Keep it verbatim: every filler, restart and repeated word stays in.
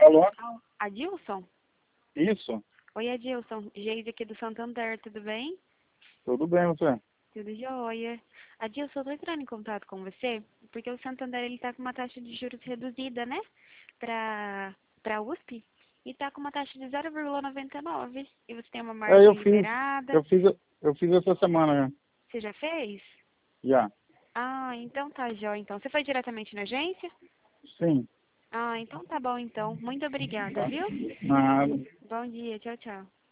Alô? Adilson? Isso? Oi, Adilson. Geise aqui do Santander, tudo bem? Tudo bem, você? Tudo jóia. Adilson, eu tô entrando em contato com você porque o Santander ele tá com uma taxa de juros reduzida, né? Pra, pra U S P. E tá com uma taxa de zero vírgula noventa e nove. E você tem uma É, eu margem fiz, liberada. eu fiz, eu fiz essa semana, né? Você já fez? Já. Ah, então tá jóia. Então, você foi diretamente na agência? Sim. Ah, então tá bom então. Muito obrigada, Tá. viu? Nada. Bom dia, tchau, tchau.